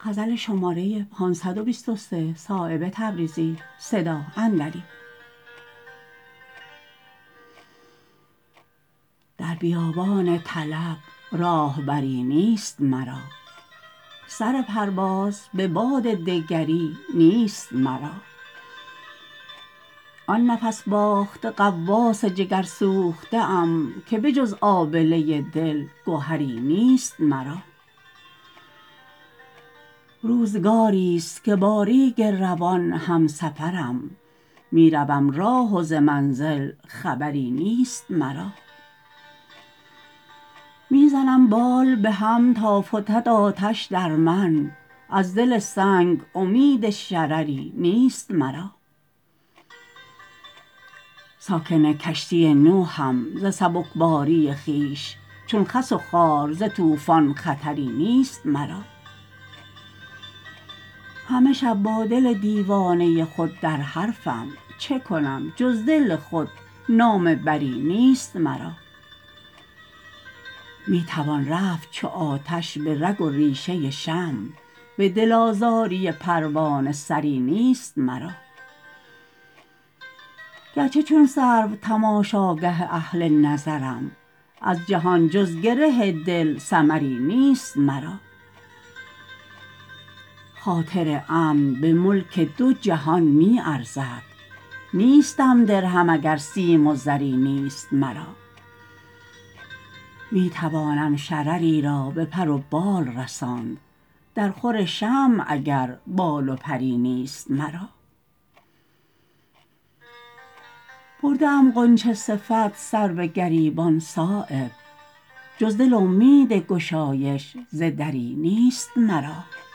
در بیابان طلب راهبری نیست مرا، سر پرواز به باد دگری نیست مرا. آن نفس باخته غواص جگرسوخته ام که به جز آبله دل گهری نیست مرا. روزگاری است که با ریگ روان همسفرم، می روم راه و ز منزل خبری نیست مرا. می زنم بال به هم تا فتد آتش در من، از دل سنگ امید شرری نیست مرا. ساکن کشتی نوحم ز سبکباری خویش، چون خس و خار ز طوفان خطری نیست مرا. همه شب با دل دیوانه خود در حرفم، چه کنم جز دل خود نامه بری نیست مرا. می توان رفت چو آتش به رگ و ریشه شمع، به دل آزاری پروانه سری نیست مرا. گرچه چون سرو تماشاگه اهل نظرم، از جهان جز گره دل ثمری نیست مرا. خاطر امن به ملک دو جهان می ارزد، نیستم درهم اگر سیم و زری نیست مرا. می توانم شرری را به پر و بال رساند، در خور شمع اگر بال و پری نیست مرا. برده ام غنچه صفت سر به گریبان صایب، جز دل امید گشایش ز دری نیست مرا.